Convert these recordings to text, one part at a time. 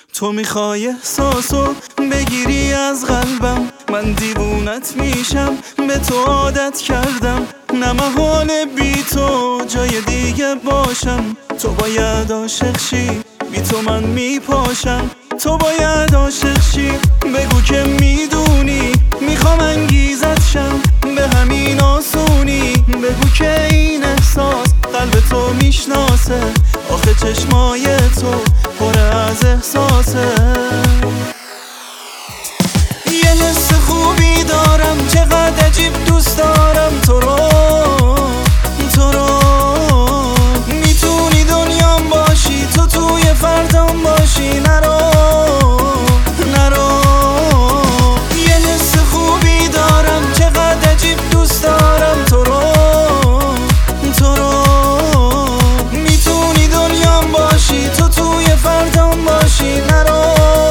تو میخوای احساسو بگیری از قلبم، من دیوونت میشم، به تو عادت کردم. نه محاله بی تو جای دیگه باشم. تو باید عاشق شی، بی تو من میپاشم. تو باید عاشق شی، بگو که میدونی میخوام انگیزت شم، به همین آسونی. بگو که این احساس قلب تو میشناسه، آخه چشمای تو پر از احساسه. یه حس خوبی دارم، چقدر عجیب دوست دارم تو رو. میتونی دنیام باشی، تو توی فردام باشی. نرو یه حس خوبی دارم، چقدر عجیب دوست دارم تو رو. میتونی دنیام باشی، تو توی فردام باشی. نرو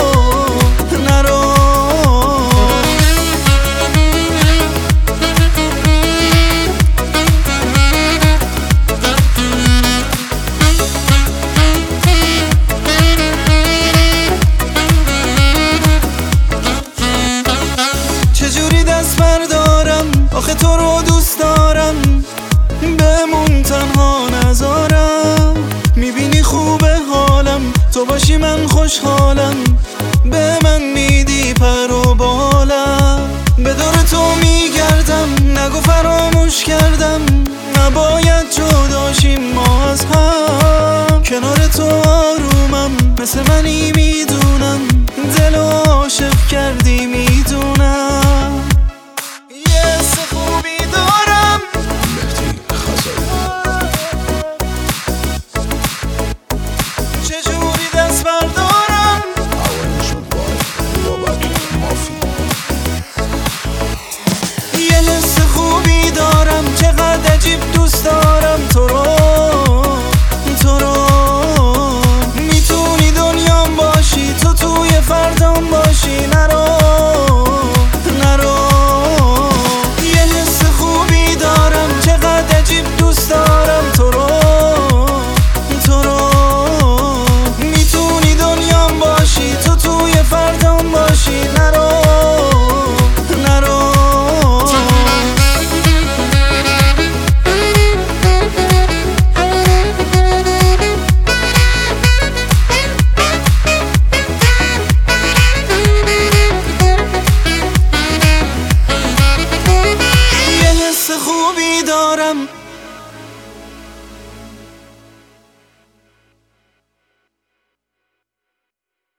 چجوری دست بردارم، آخه تو رو دوست دارم، بمون تنها نذارم. میبینی خوبه حالم، تو باشی من خوشحالم، به من میدی پر و بالم. به دور تو میگردم، نگو فراموش کردم، نباید جداشیم ما از هم. کنار تو آرومم، مثل منی